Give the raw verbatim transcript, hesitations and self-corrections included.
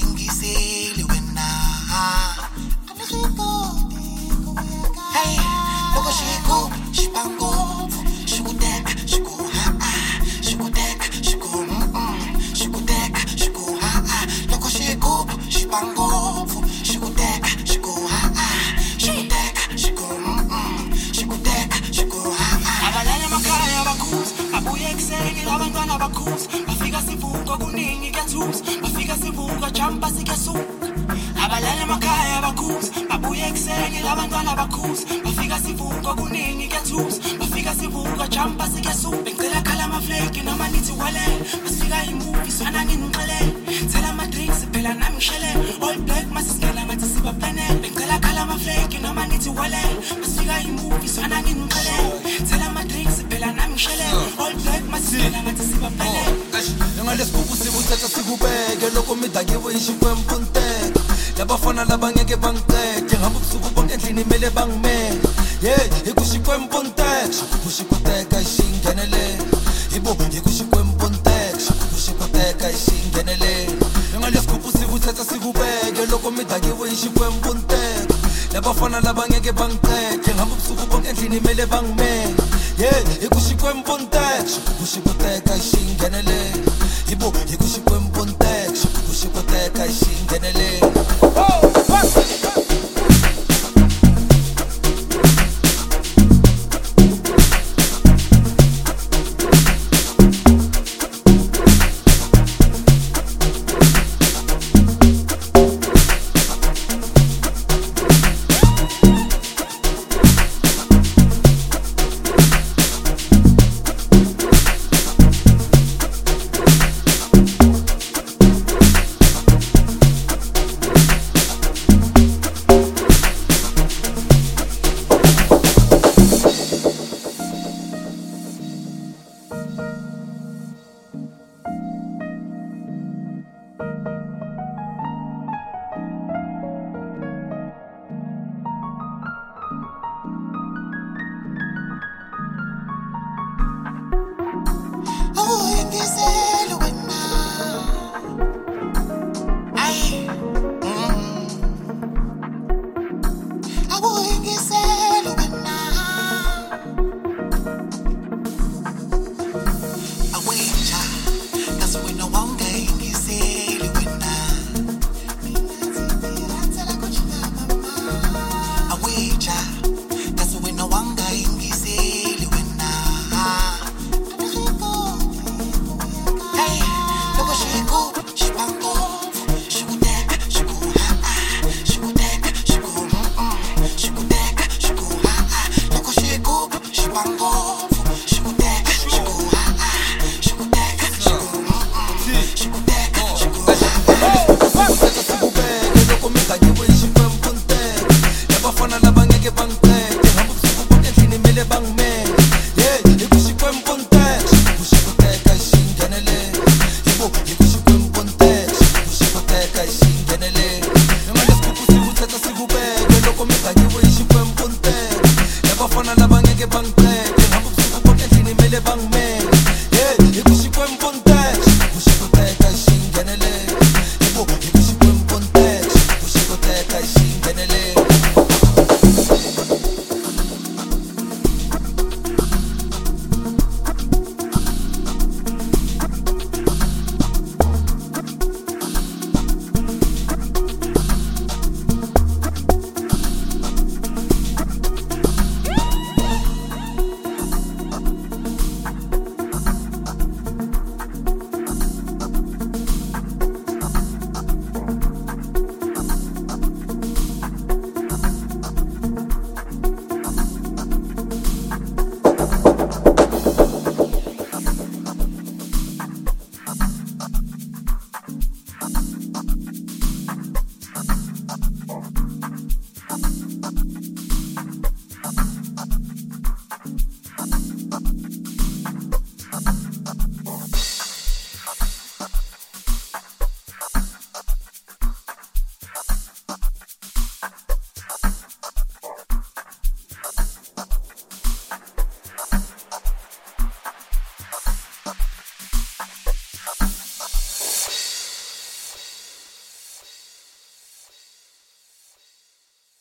yingisile wena. Hey, look at she go, she bango, she go deck, she go ha ah, she go deck, she go mm mm, she go deck, she go ha ah. Look at she go, she bango, she go deck, she go ha ah, she go deck, she go mm mm, she go deck, she go ha ah. Abalala makaya bakuzi, abuye ekseni labantwana bakuzi, bafika sivuka kuningi kuyathusa, bafika sivuka jumpa sikesuka. Abalala makaya bakuzi, babuye ekseni labantwana bakuzi, bafika sivuka kuningi kuyathusa, bafika sivuka jumpa sikesuka. Bengicela khala amaflake noma nithi walele, masifika imovie swana nginixelele, thela ama drinks phela nami ngishele, all black masisingela ngathi siba panel. Bengicela khala amaflake noma nithi walele, masifika imovie swana nginixelele, thela ama drinks phela nami ngishele, all black masisingela ngathi siba panel. Ngalesibuku sikuthatha sikubeke lokho midakiwe ishikwempunteka. Labafana labangeke bangiqede ngihamba ubusuku bonke endlini imele bangimele. Hey, ikushikwempunteka, kushikuteka ishingenele. Ibo ikushikwempunteka, kushikuteka ishingenele. Ngalesibuku sikuthatha sikubeke lokho midakiwe ishikwempunteka. Labafana labangeke bangiqede ngihamba ubusuku bonke endlini imele bangimele. Hey, ikushikwempunteka, kushikuteka ishingenele. Ibo ikushikwempunteka